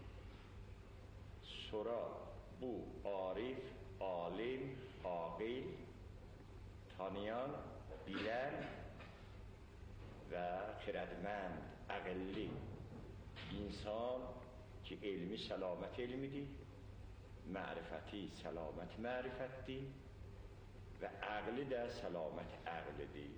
Sonra bu arif, alim, aqil, tanıyan, bilən və xirədmənd, əqilli insan ki, elmi səlamət elmidir, mərifəti səlamət mərifətdir və əqli də səlamət əqlidir.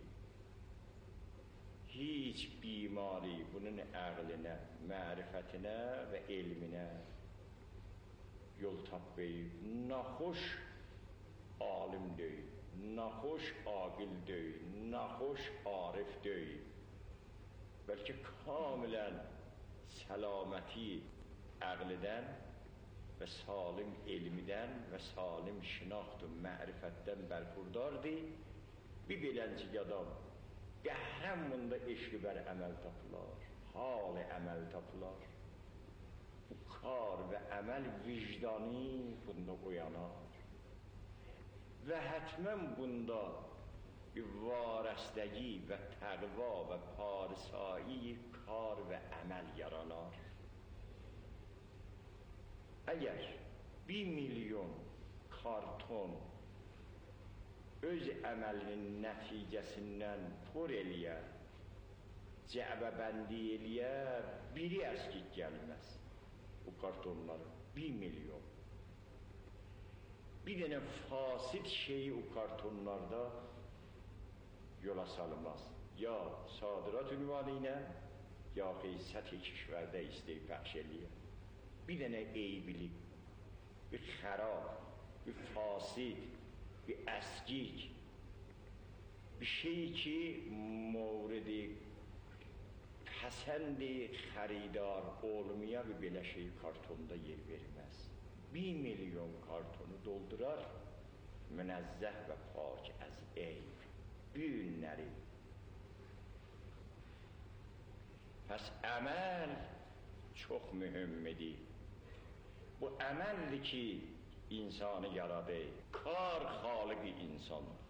Hiç bimari bunun əqlinə, mərifətinə və elminə yol tapmayıb, naxoş alim deyib, naxoş aqil deyib, naxoş arif deyib. Bəlkə kamilən səlaməti əqlidən və salim elmidən və salim şinaxt-ı mərifətdən bərxurdardır. Bir beləncik adam qəhrəm bunda eşqi bər əməl tapılar, hal-i əməl tapılar. Bu kar və əməl vicdani bunda uyanar və hətmən bunda varəstəgi və təqva və parisai kar və əməl yaranar. Əgər 1 milyon karton öz əməlinin nəticəsindən por eləyə, cəbəbəndi eləyə, biri əskik gəlməz. Bu kartonların 1 milyon. Bir dənə fasid şeyi o kartonlarda yola salınmaz. Ya sadirat ünvanı ilə, ya səthi kişvərdə istəyib pəxş eləyə. Bir dənə eybilik, bir xərab, bir fasid, bir əskik, bir şey ki, movridi həsəndi xəridar olmaya bir belə şey kartonda yer verməz. 1 milyon kartonu doldurar, münəzzəh və pak əz eyb, günləri. Pəs əməl çox mühümmidir. Bu əməldir ki, insanı yaradı, kar xaliqi insandır.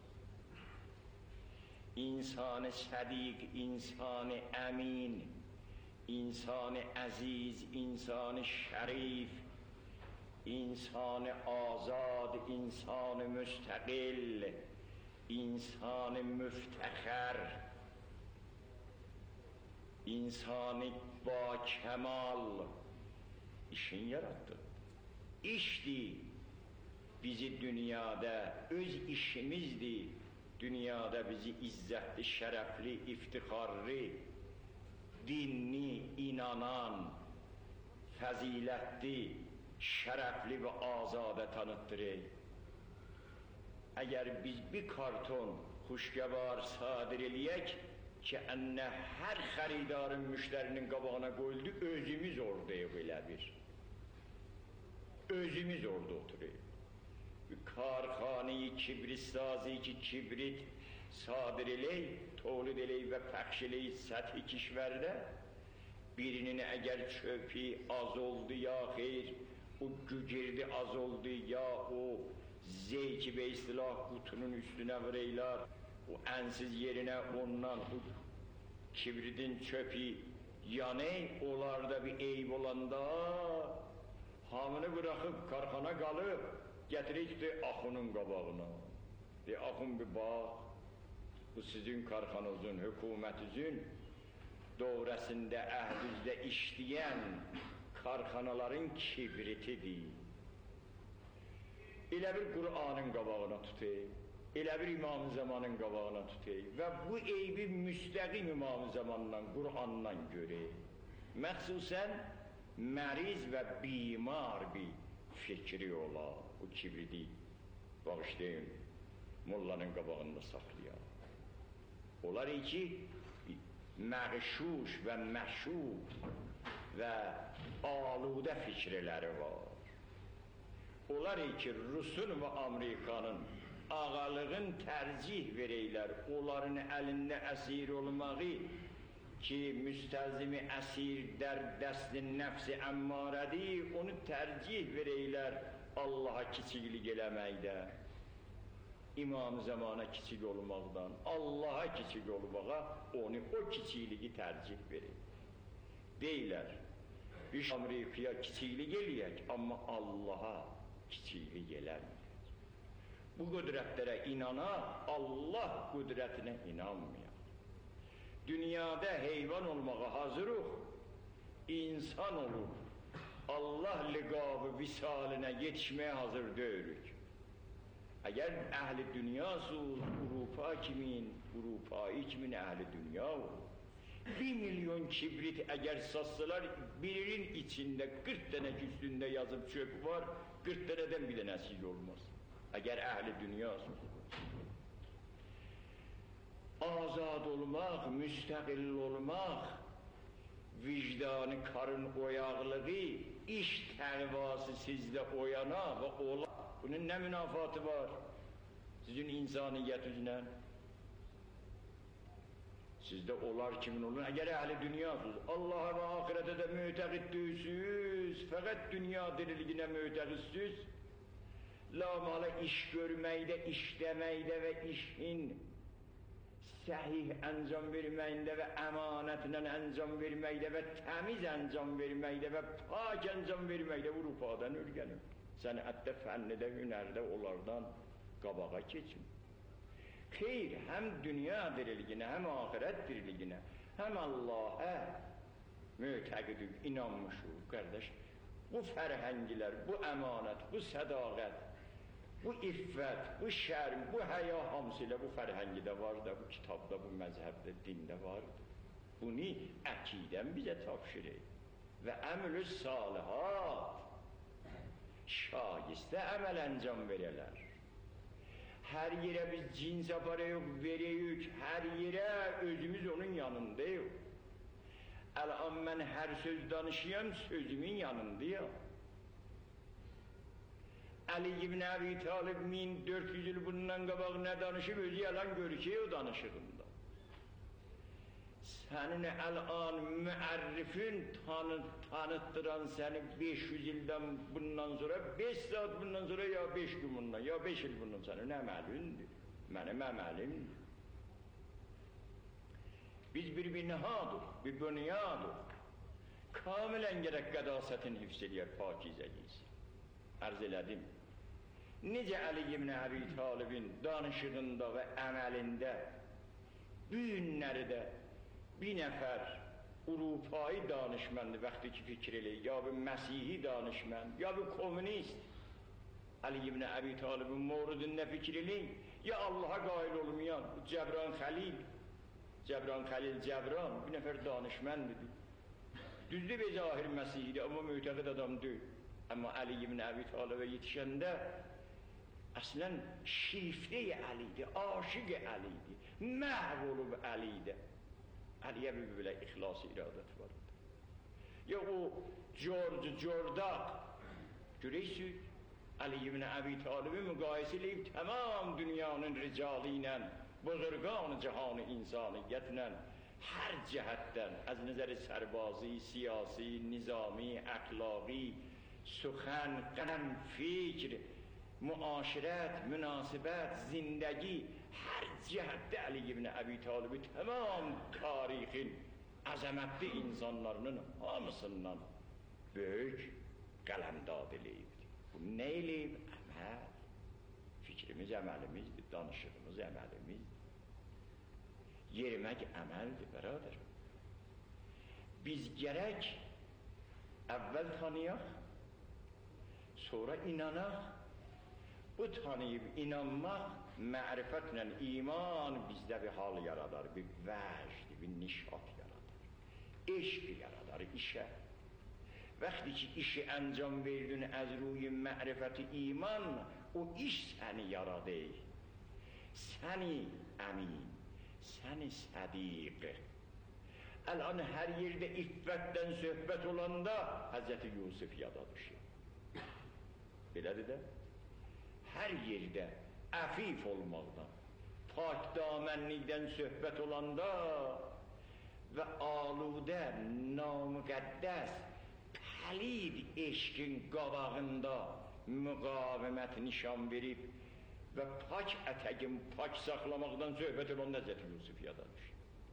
İnsanı sədiq, insanı əmin, insanı əziz, insanı şərif, insanı azad, insanı müstəqil, insanı müftəxər, insanı ba kəmal işin yarattı. İşdir bizi dünyada, öz işimizdir, dünyada bizi izzətli, şərəfli, iftixarlı, dinli, inanan, fəzilətli, şərəfli və azadə tanıtdırır. Əgər biz bir karton xuşgəvar sadir eləyək ki, ənə hər xəridarın müştərinin qabağına qoyuldu, özümüz oradayıq elə bir. Özümüz orada oturuyor. Karxanı-i kibrit-sazi ki, kibrit sadir eley, tolid eley və pəxş eley səthi kişvərdə, birinin əgər çöpü az oldu ya xeyr, o gügirdi az oldu ya o zeyki və istilah qutunun üstünə vureylar, o ənsiz yerinə ondan o kibritin çöpü yaney, onlarda bir eyb olanda hamını bırakıp karxana qalıb, gətirik de axunun qabağına. De axun bir bax, bu sizin karxanızın, hökumətinizin dövrəsində, əhdüzdə işləyən karxanaların kibritidir. Elə bir Qur'anın qabağına tutayım, elə bir İmam-ı Zamanın qabağına tutayım və bu eybi müstəqim İmam-ı Zamandan, Qur'andan göreyim. Məxsusən məriz və bimar bir fikri ola, o kibriti bağışlayın, mollanın qabağında saxlayan. Onlar ki, məğşuş və məşub və aludə fikirləri var. Onlar ki, Rusun və Amerikanın ağalığın tərcih verəylər, onların əlində əsir olmağı ki, müstəlzimi əsir der dəst-i nəfs-i əmmarədir, onu tərcih verəylər Allaha kiçiklik eləməkdə, İmam-ı Zamana kiçik olmaqdan, Allaha kiçik olmağa, onu o kiçikliyi tərcih verir. Deyilər, biz Amerikaya kiçiklik eləyək, amma Allaha kiçiklik eləməyək. Bu qüdrətlərə inanaq, Allah qüdrətinə inanmayaq. Dünyada heyvan olmağa hazırıq, insan olub, Allah liqabı visalinə yetişməyə hazır deyirik. Əgər əhli dünyasız, Avropayı kimin əhli dünya olur? 1 milyon kibrit əgər satsalar, birinin içində 40 dənə üstündə yazıb çöp var, 40 dənədən bir dənəsi olmaz. Əgər əhli dünyasız. Azad olmaq, müstəqil olmaq, vicdanı karın oyaqlığı, iş təqvası sizdə oyana və ola. Bunun nə münafatı var? Sizin insaniyyət üzrə. Sizdə olar kimin olur? Əgər əhli dünyasız, Allah'a və ahirətə də mütəqid deyilsiniz, fəqət dünya diriliyinə mütəqidsiniz, lamalı iş görməkdə, işləməkdə və işin səhih əncam verməkdə və əmanətlə əncam verməkdə və təmiz əncam verməkdə və pak əncam verməkdə Avropadan öyrənir. Sənətdə, fənnidə, hünərdə onlardan qabağa keçin. Xeyr, həm dünya diriliyinə, həm ahirət diriliyinə, həm Allah'a mütəqidik, inanmışıq, qardaş. Bu fərhəngilər, bu əmanət, bu sədaqət, bu iffət, bu şərm, bu həya hamısı ilə bu fərhəngidə var da, bu kitabda, bu məzhəbdə, dində vardır. Bunu əqidən bizə tapşırır və əmr-ü salihat şagistə əməl əncam verələr. Hər yerə biz cins aparıyıq, verəyik, hər yerə özümüz onun yanındayıq. Əl-an mən hər söz danışıyam, sözümün yanındayım. Ali ibn Abi Talib 1400 il bundan qabaq nə danışıb, özü yalan görüküyor o danışığında. Sənin əl-an müərrifin tanıttıran səni 500 ildən bundan sonra, 5 saat bundan sonra, ya 5 gün bundan, ya 5 il bundan sənin əməlindir, mənim əməlimdir. Biz bir binadır, bir bünyadır. Kamilən gərək qədasətin hifz eləyər, pakizəyiz. Ərz elədim. Necə Ali ibn Abi Talibin danışığında və əməlində bu günləri bir nəfər Avropayı danışmandı vaxtı ki fikir eləyir, ya bir Məsihi danışman, ya bir komünist. Ali ibn Abi Talibin mövridində fikir eləyir, ya Allaha qail olmayan Cəbran Xəlil, Cəbran bir nəfər danışmandır. Düzdür və zahir Məsihidir, amma mütəqid adam deyil. Amma Ali ibn Abi Talibə yetişəndə əslən şifrə-i Əlidir, aşıq-i Əlidir, məhv olub Əlidir. Əliyə bir belə ixlas-ı iradət var. Ya o George Jordak, görəysiniz, Ali ibn Abi Talib'i müqayisə eləyib tamam dünyanın ricalı ilə, buzurgan cihanı insaniyyətlə, hər cəhətdən, az nəzəri sərbazi, siyasi, nizami, əxlaqi, suxən, qələm, fikr, müaşirət, münasibət, zindəgi, hər cəhətdə Ali ibn Abi Talib'i tamam tarixin əzəmətli insanlarının hamısından böyük qələmdad eləyibdir. Bu nə eləyib? Əməl. Fikrimiz əməlimizdir, danışığımız əməlimizdir. Yerimək əməldir, bərabər. Biz gərək əvvəl tanıyaq, sonra inanaq. Bu tanıyıb inanmaq, mərifətlə iman bizdə bir hal yaradar, bir vəcd, bir nişat yaradar. Eşq yaradar işə. Vaxtı ki işi əncam verdin əz ruyi mərifəti iman, o iş səni yaradır. Səni əmin, səni sədiq. Əlan hər yerdə iffətdən söhbət olanda Həzrəti Yusuf yada düşür. Belədir də, hər yerdə əfif olmaqdan, pak damənlikdən söhbət olanda və aludə, namüqəddəs, pəlid eşqin qabağında müqavimət nişan verib və pak ətəqin pak saxlamaqdan söhbət olanda Həzrəti Yusuf yada düşür.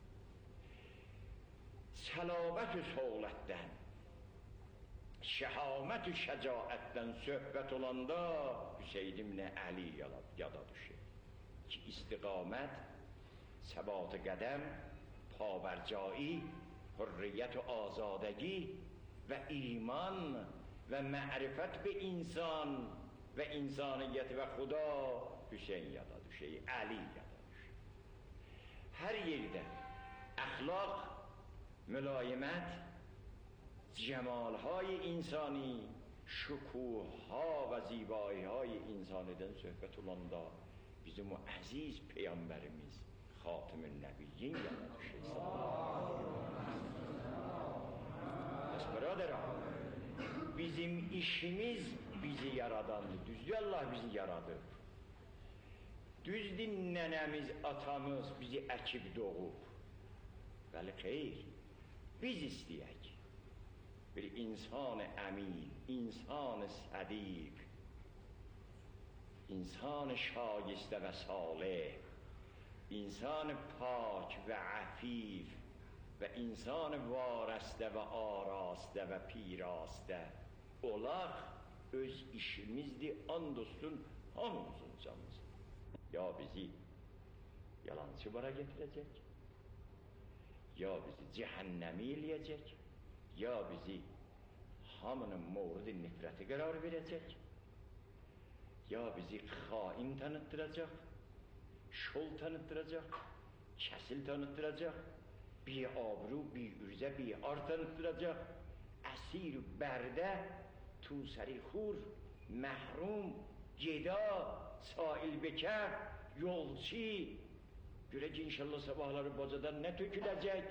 Səlabət-ü soğlətdən, şəhamət-ü şəcaətdən söhbət olanda Hüseyn ibn Əli yada düşür ki, istiqamət, səbat-ı qədəm, pabərcai, hürriyyət-ü azadəgi və iman və mərifət bi insan və insaniyyət və xuda Hüseyn yada düşür, Əli yada düşür. Hər yerdə əxlaq, mülayimət, cəmalهای insani, şükuhha və zibaiهای insanidən söhbət olanda bizim o əziz Peyğəmbərimiz Xatımün Nəbiyyin yada düşür. Bəs biraderam, bizim işimiz bizi yaradandır. Düzdür, Allah bizi yaradır. Düzdür, nənəmiz, atamız bizi əkib doğub. Bəli, xeyr. Biz istəyək, bir insan-ı əmin, insan-ı sədiq, insan-ı şagistə və salih, insan-ı pak və əfif və insan-ı varəstə və arastə və pirastə olaq, öz işimizdir, and olsun hamımızın canımız. Ya bizi yalancı bara getirəcək, ya bizi cəhənnəmi eləyəcək, ya bizi hamının mövrid-i nifrəti qərar verəcək, ya bizi xain tanıttıracaq, şol tanıttıracaq, kəsil tanıttıracaq, bi-abru, bi-ürzə, bi-ar tanıttıracaq, əsir-ü bərdə, tusəri xur, məhrum, geda, sail bekər, yolçi, görək inşallah sabahları bacadan nə töküləcək?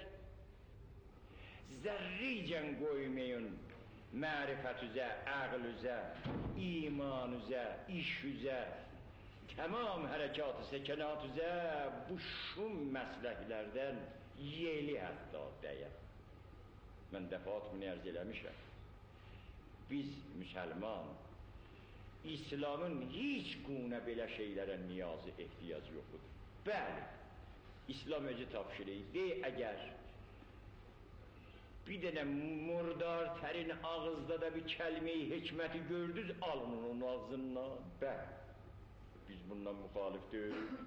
Zərricən qoymayın mərifətüzə, əqlüzə, imanüzə, işüzə, tamam hərəkat-ı səkanatüzə bu şum məsləhlərdən yeli hətta dəyə. Mən dəfat bunu ərz eləmişəm. Biz müsəlman, İslamın heç qunə belə şeylərə niyazı, ehtiyac yoxudur. Bəli, İslam özü tapşırır, əgər bir dənə murdar tərin ağızda da bir kəlmə-i hikməti gördünüz, alın onun ağzından. Bəli, biz bundan müxalif deyilik.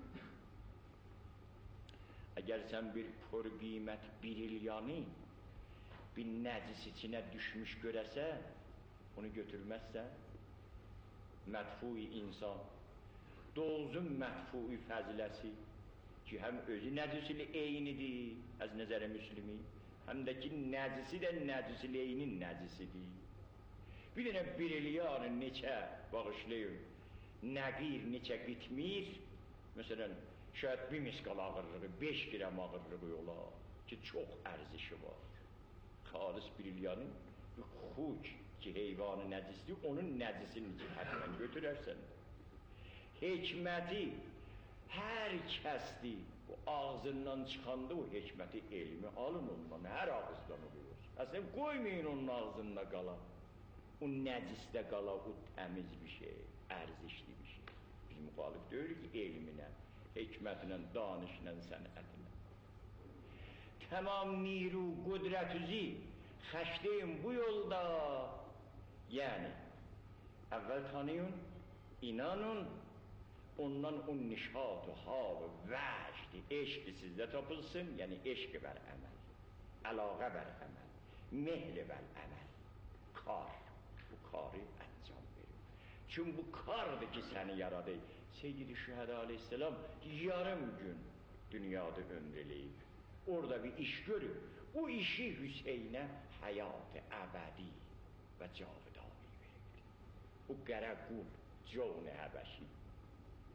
Əgər sən bir pör qiymət birilyanı bir nəcis içinə düşmüş görəsən, onu götürməzsən, mədfui insan, dozun mədfui fəziləsi, ki, həm özü nəcis-i eynidir, az nəzər-i müslimi, həm də ki, nəcisi də nəcis-i eynin nəcisidir. Bir dənə birilyanı neçə, bağışlayın, nəqir neçə qitmir, məsələn, şayət bir miskal ağırlığı, 5 gram ağırlığı ola, ki, çox ərzişi var. Xalis birilyanı, xuc ki, heyvanı nəcisdir, onun nəcisini ki, hətta götürərsən. Hikməti hər kəsdir, o ağzından çıxanda o hikməti elmi alın ondan, hər ağızdan oluyor. Əslən, qoymayın onun ağzında qala, o nəcisdə qala, o təmiz bir şey, ərzişli bir şey. Biz müxalif deyirik ki, elminə, hikmətinə, danışla, sənətinə. Tamam niru, qudrətüzi, xəşdeyin bu yolda, yəni, əvvəl tanıyın, inanın, ondan o nişat-ı hal-ı vəcd-i eşq-i sizdə tapılsın, yəni eşq vəl əməl, əlaqə vəl əməl, mehl vəl əməl, kar, bu karı əncam verir. Çünki bu kardır ki, səni yaradı. Seyyid-i Şühədə aleyhisselam yarım gün dünyada ömr eləyib, orada bir iş görüb, o işi Hüseynə həyat-ı əbədi və cavidani veribdir. O qərə qul, Cavn-ı Həbəşi.